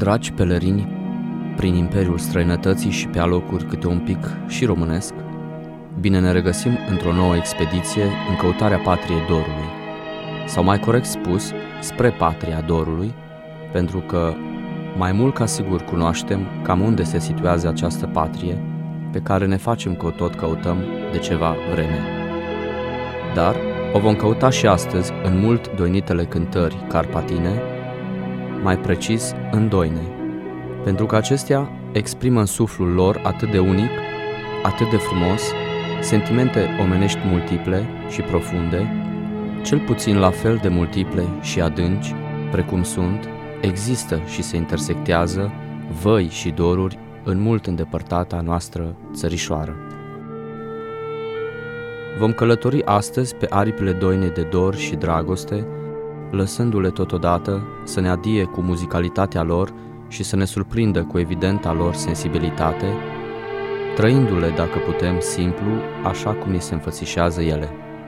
Dragi pelerini, prin imperiul străinătății și pe alocuri câte un pic și românesc, bine ne regăsim într-o nouă expediție în căutarea patriei dorului, sau mai corect spus, spre patria dorului, pentru că mai mult ca sigur cunoaștem cam unde se situează această patrie, pe care ne facem că o tot căutăm de ceva vreme. Dar o vom căuta și astăzi în mult doinitele cântări carpatine, mai precis în doine, pentru că acestea exprimă în suflul lor atât de unic, atât de frumos, sentimente omenești multiple și profunde, cel puțin la fel de multiple și adânci, precum sunt, există și se intersectează văi și doruri în mult îndepărtata noastră țărișoară. Vom călători astăzi pe aripile doinei de dor și dragoste, lăsându-le totodată să ne adie cu muzicalitatea lor și să ne surprindă cu evidenta lor sensibilitate, trăindu-le, dacă putem, simplu, așa cum ni se înfățișează ele.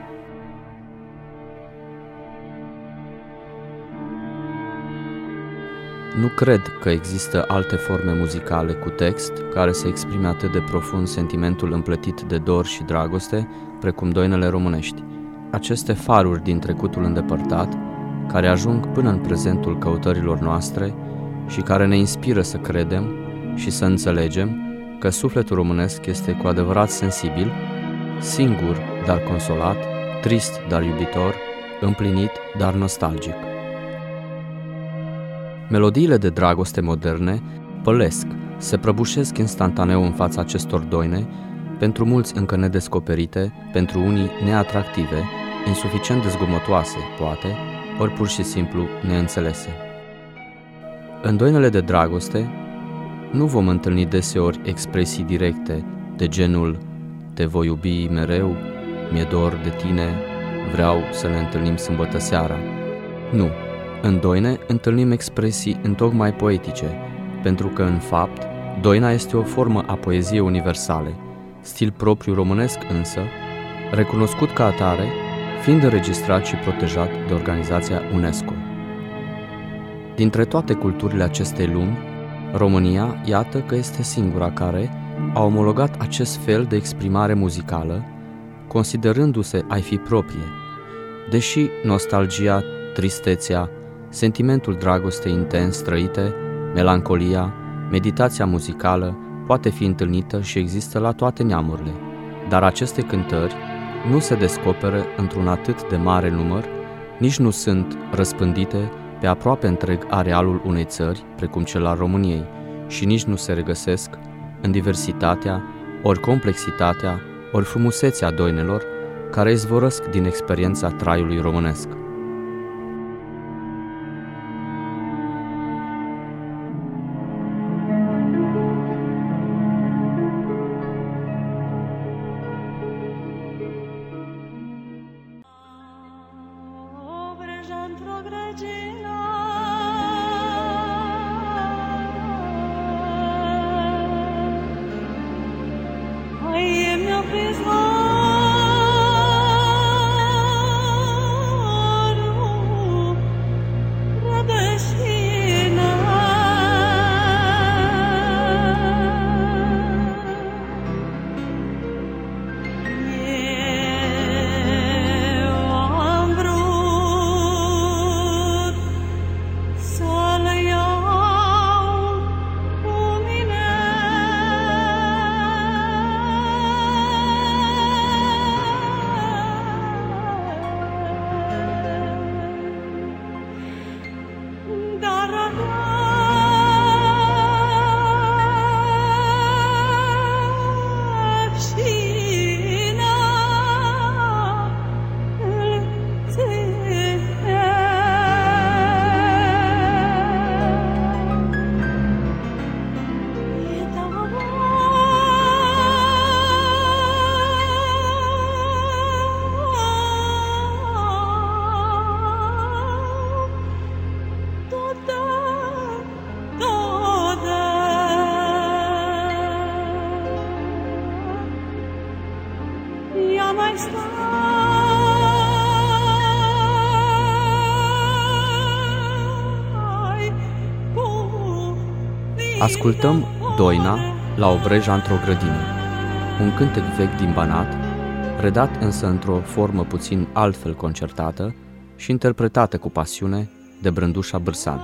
Nu cred că există alte forme muzicale cu text care să exprime atât de profund sentimentul împletit de dor și dragoste, precum doinele românești. Aceste faruri din trecutul îndepărtat, care ajung până în prezentul căutărilor noastre și care ne inspiră să credem și să înțelegem că sufletul românesc este cu adevărat sensibil, singur, dar consolat, trist, dar iubitor, împlinit, dar nostalgic. Melodiile de dragoste moderne pălesc, se prăbușesc instantaneu în fața acestor doine, pentru mulți încă nedescoperite, pentru unii neatractive, insuficient de zgomotoase, poate, ori pur și simplu neînțelese. În doinele de dragoste nu vom întâlni deseori expresii directe de genul "te voi iubi mereu", "mi-e dor de tine", "vreau să ne întâlnim sâmbătă seara". Nu, în doine întâlnim expresii întocmai poetice, pentru că, în fapt, doina este o formă a poeziei universale, stil propriu românesc însă, recunoscut ca atare, fiind înregistrat și protejat de organizația UNESCO. Dintre toate culturile acestei lumi, România, iată că este singura care a omologat acest fel de exprimare muzicală, considerându-se a-i fi proprie, deși nostalgia, tristețea, sentimentul dragostei intens trăite, melancolia, meditația muzicală poate fi întâlnită și există la toate neamurile, dar aceste cântări nu se descoperă într-un atât de mare număr, nici nu sunt răspândite pe aproape întreg arealul unei țări, precum cel al României, și nici nu se regăsesc în diversitatea, ori complexitatea, ori frumusețea doinelor care izvorăsc din experiența traiului românesc. Ascultăm Doina la Obreja într-o grădină, un cântec vechi din Banat, redat însă într-o formă puțin altfel concertată și interpretată cu pasiune de Brândușa Bârsan.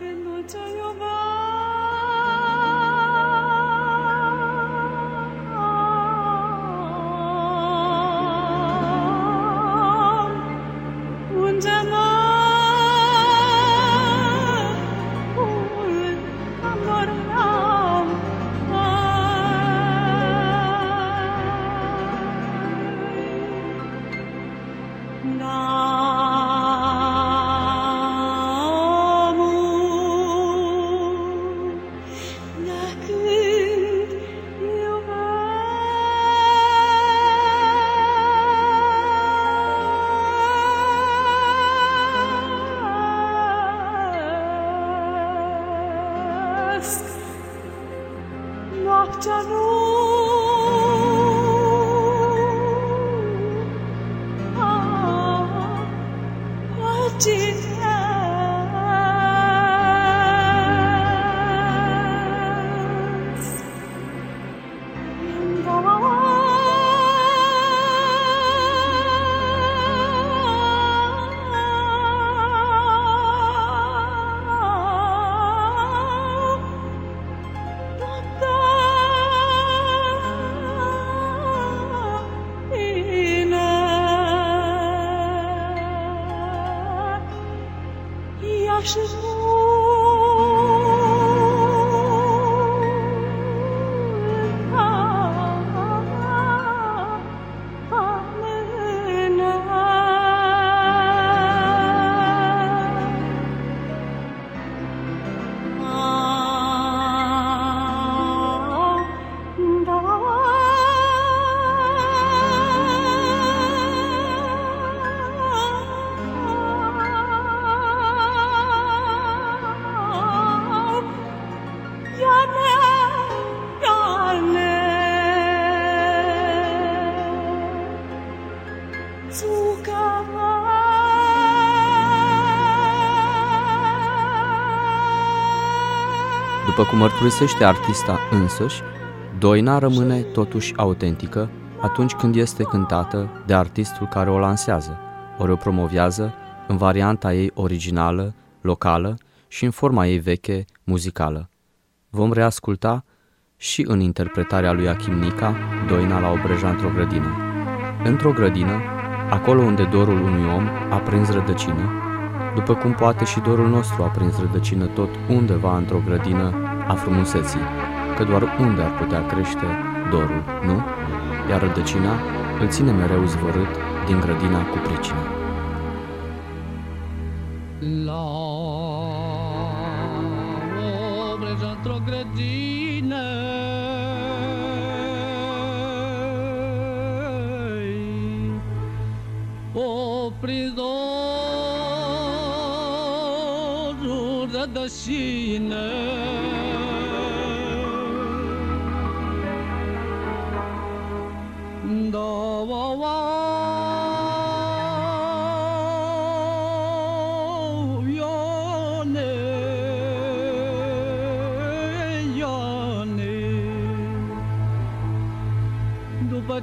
După cum mărturisește artista însăși, Doina rămâne totuși autentică atunci când este cântată de artistul care o lansează, ori o promovează în varianta ei originală, locală și în forma ei veche, muzicală. Vom reasculta și în interpretarea lui Achim Nica, Doina la Obreja într-o grădină. Într-o grădină, acolo unde dorul unui om a prins rădăcină, după cum poate și dorul nostru a prins rădăcină tot undeva într-o grădină a frumuseții, că doar unde ar putea crește dorul, nu? Iar rădăcina îl ține mereu zvărât din grădina cu pricină. La Obreja într-o grădină o prins dorul rădăcină. După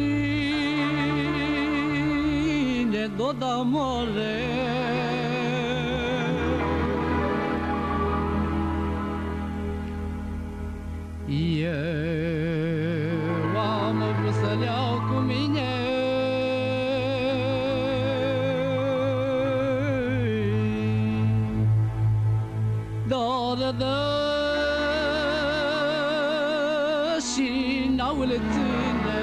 cine doda more, eu am vrut să le iau cu mine dar dă și n-au le ține.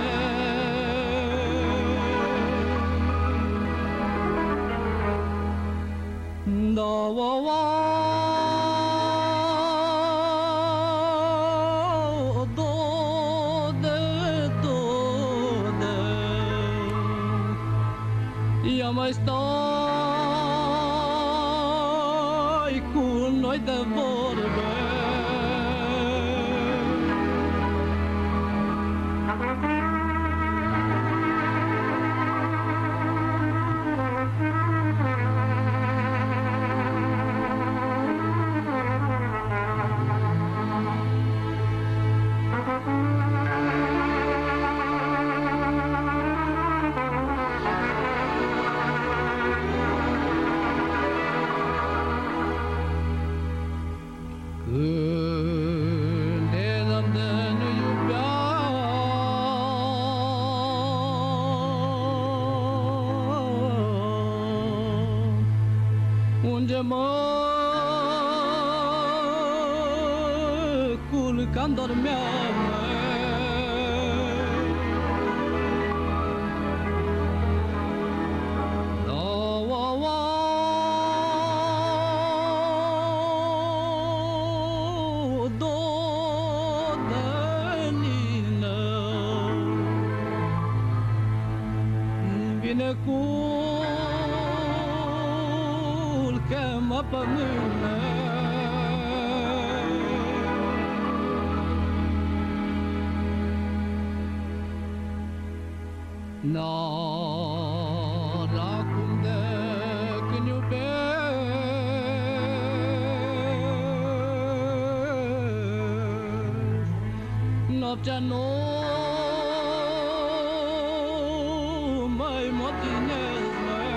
Ia mai stai cu noi de vorbe. plânge-mă, culca-n dormeam. Vine culcă-mă pe mână, Nara cum de când iubești, noaptea nu mai mă tinezi,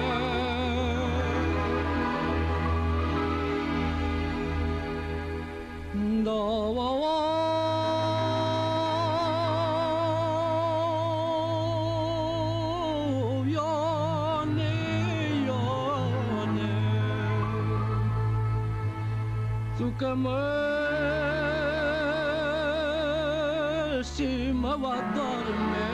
Sucă-mă și mă adorme.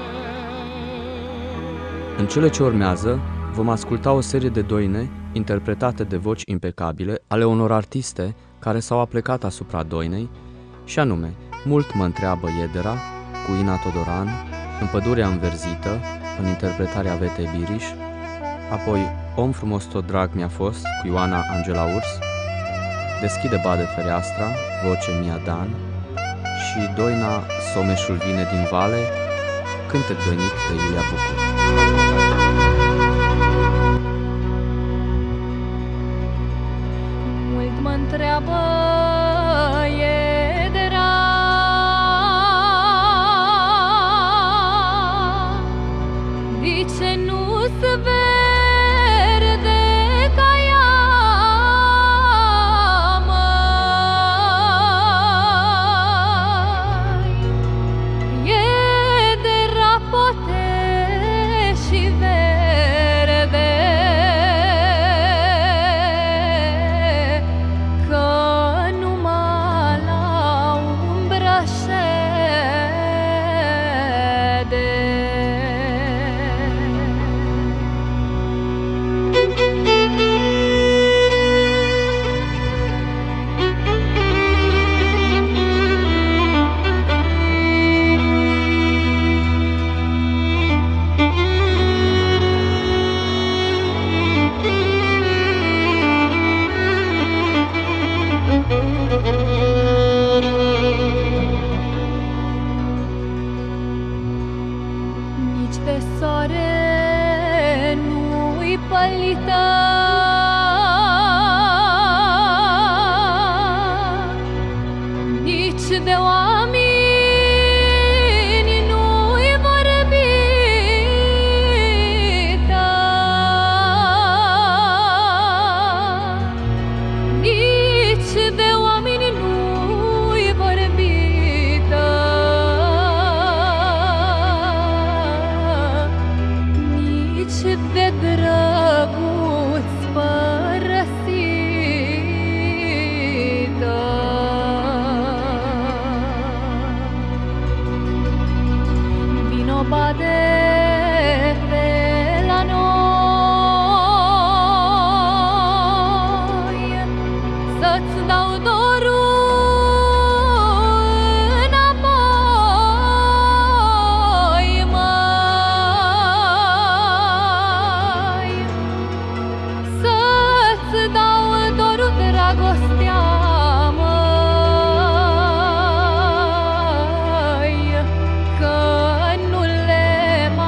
În cele ce urmează, vom asculta o serie de doine interpretate de voci impecabile ale unor artiste care s-au aplecat asupra doinei, și anume Mult mă întreabă Iedera cu Ina Todoran, În pădurea înverzită, în interpretarea Vetei Biriș, apoi Om frumos tot drag mi-a fost cu Ioana Angela Urs, Deschide bade fereastra, voce Mia Dan, și doina Someșul vine din vale, cântec doinic de Iulia Bucur. Mult mă întreabă Iedera, de ce nu-s verde ca ea, măi? Iedera poate și verde, că numai la umbră șede. Nici de soare nu-i pălită, nici de oameni nu-i vorbită, nici de oameni nu-i vorbită, nici de drăguț părăsită. Vino bade pe la noi, să-ți dau dorul înapoi, măi. Să-ți dau dorul, dragostea, măi, că nu le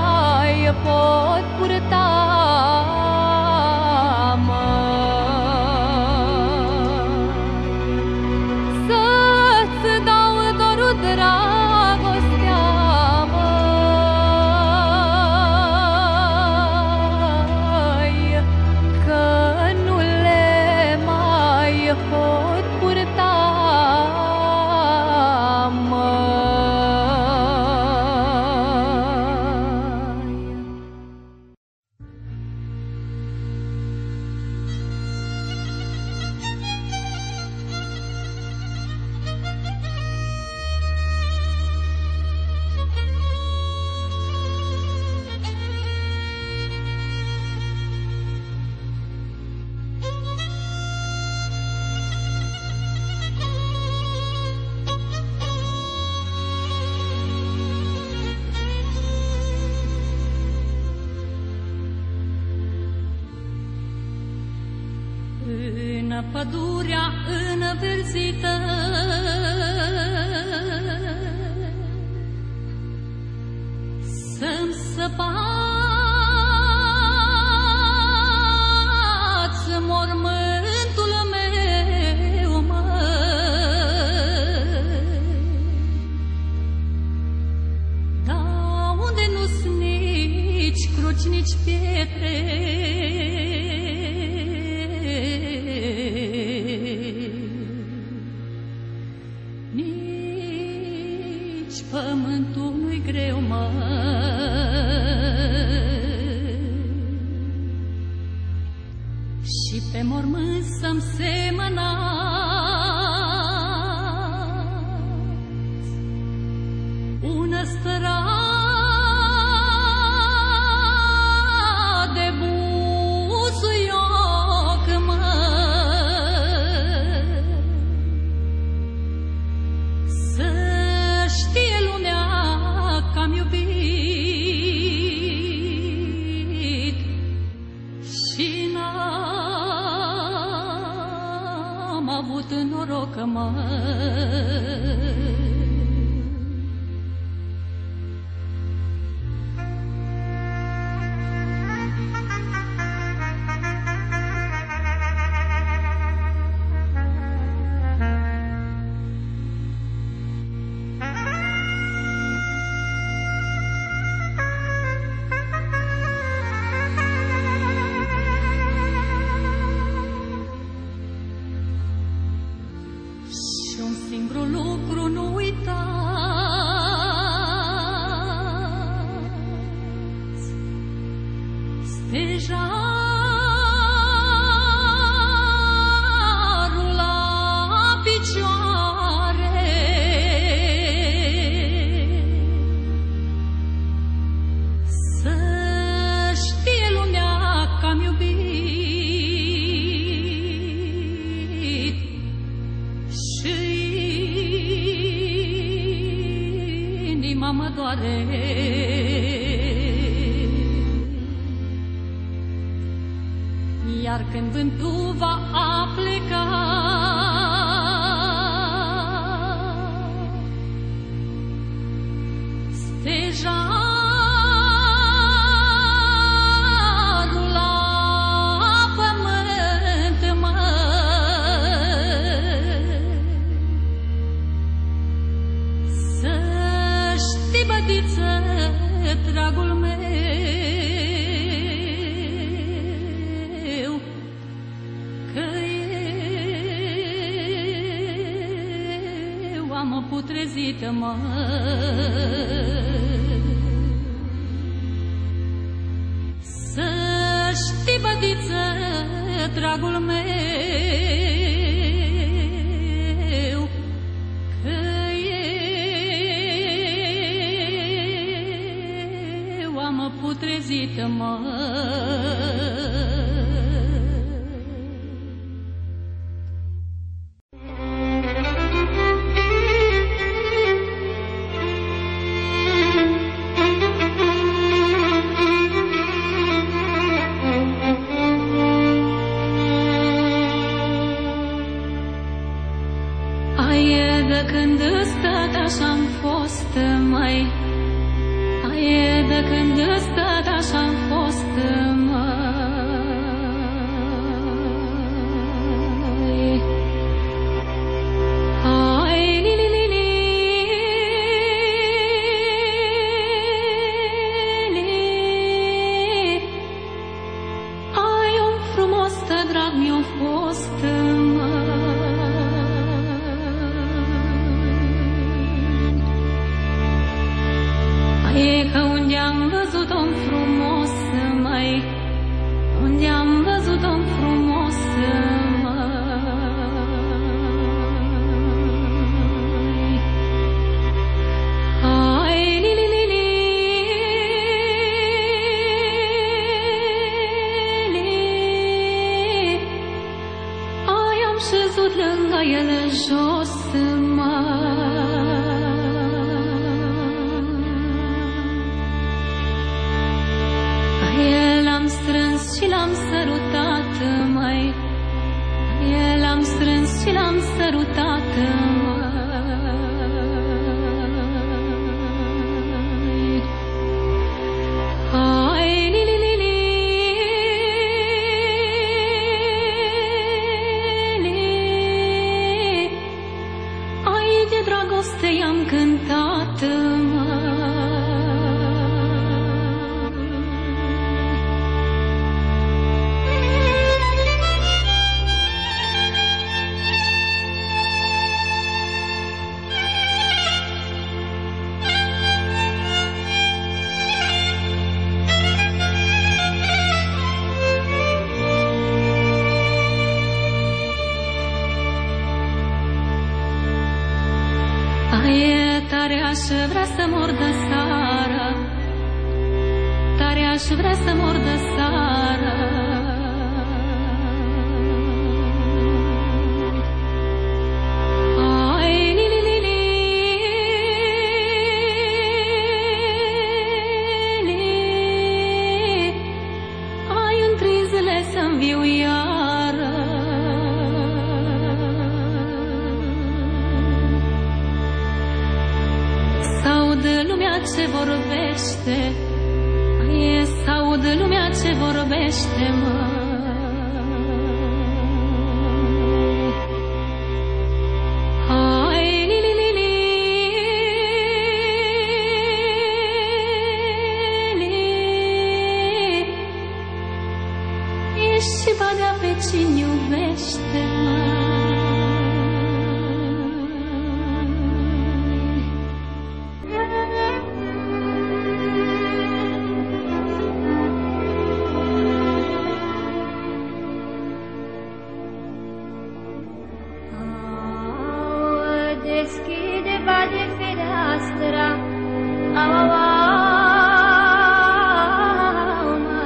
pădurea înverzită, să-mi săpați mormântul meu, dar unde nu-s nici cruci, nici pietre, pământul nu-i greu, și pe mormânt să-mi semănați un ăstărat de buzuioc, să știe lumea că-am iubit și n-am avut noroc, singurul lucru nu uitați, stejarul la picioare, să știe lumea că-am iubit și mă doare. Iar când vântul va apleca, stejarul la pământ, să știi, bădiță, dragul meu, că eu am putrezit, să știi, bădiță, dragul meu, că eu am putrezit, de când stat așa-am fost, mai aie de când stat așa-am fost, mai ai li li li li li ai un frumos drag mi-a fost, e că unde am văzut om frumos, mai unde am văzut om frumos, mai ai li li li li li ai am șezut lângă el jos, l-am strâns și l-am sărutat, mai L-am strâns și l-am sărutat, hai, li, li, li, li, li. Ai, de dragoste i-am cântat, tare aș vrea să mor de seară, tare aș vrea să mor de seară. Ai, li, li, li, li, li. Ai, într-i zile să-mi viu iară. S-aud lumea ce vorbește, s-aud lumea ce vorbește, hai, li, li, li, li, li. Ești și badea pe cine iubește, Deschide, bate fereastra, au, au, au,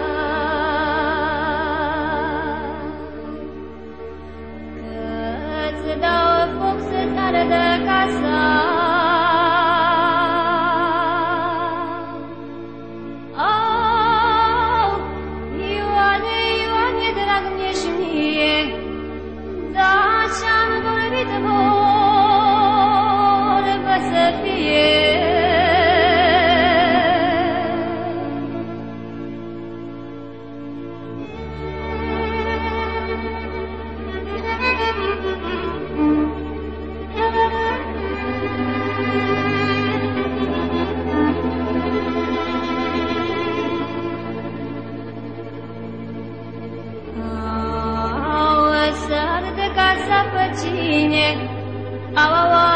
că-ți dau foc să-ți ardă casa. Au, Ioane, Ioane, drag mi-ești mie, dar ce-am vorbit să fie. Au, să ardă casa pe cine, au, au, au.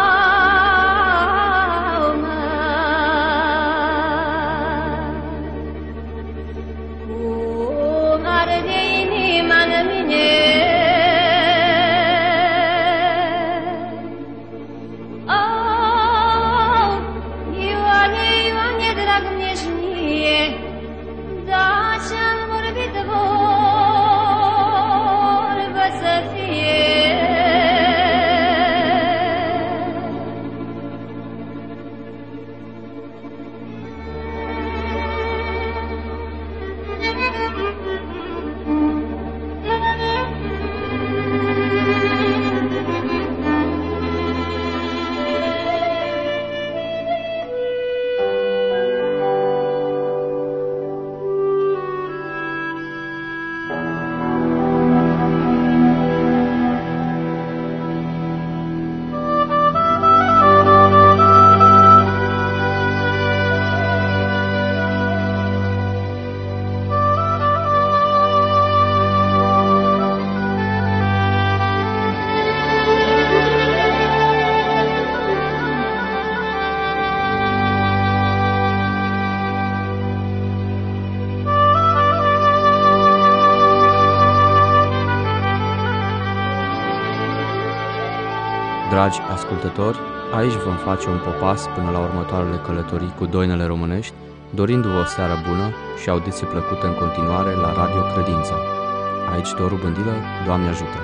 Dragi ascultători, aici vom face un popas până la următoarele călătorii cu doinele românești, dorindu-vă o seară bună și audiție plăcută în continuare la Radio Credința. Aici Doru Bândilă, Doamne ajută!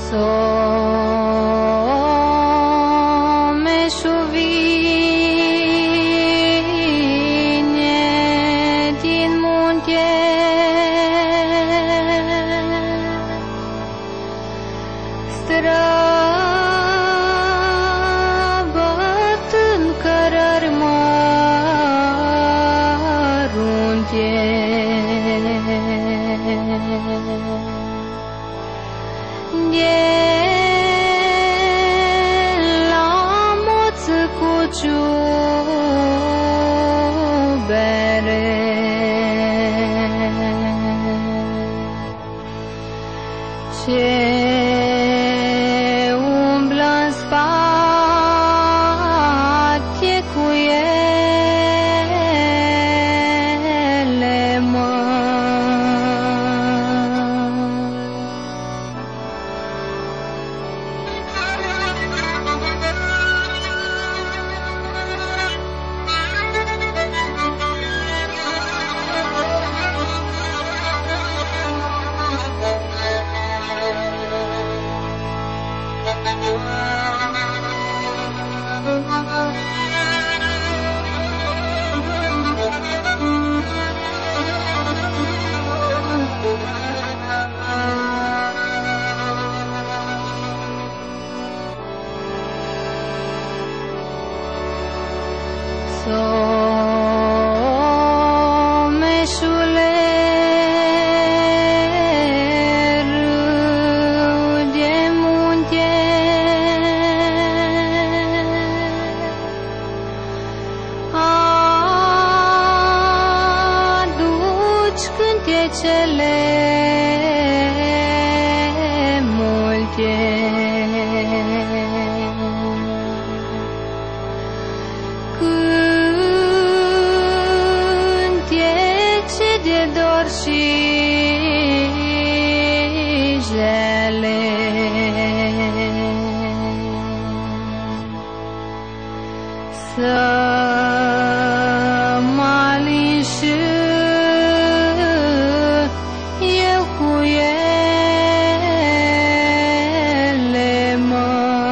Someșul vine din munte, străbăt în cărări mărunte. De la moț cu ciubere, ce umblă în spate cu ele, mă. Someșule, râu de munte, aduci cântecele multe. Cântece de dor și jale, să mă alin și eu cu ele, mă.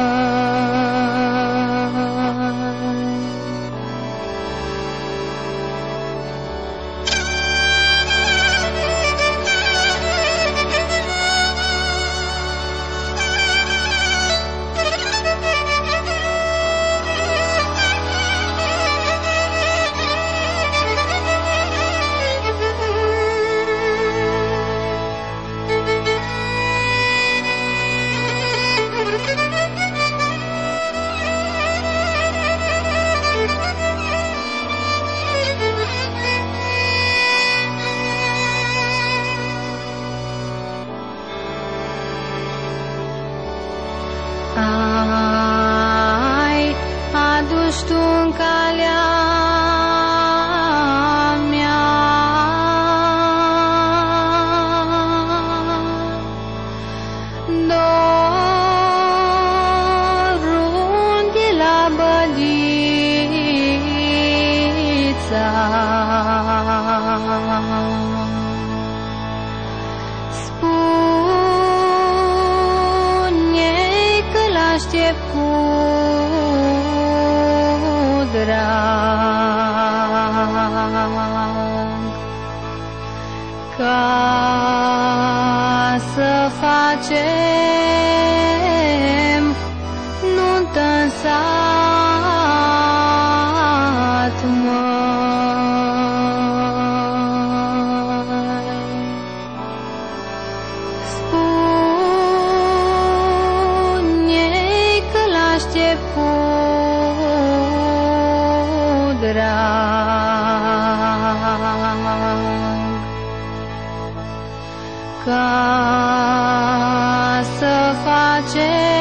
Ai adus tu în calea mea dorul de la bădița. Aștept cu drag ca să facem nuntă-n sat, măi. Spune-i că l-aștept cu drag ca să facem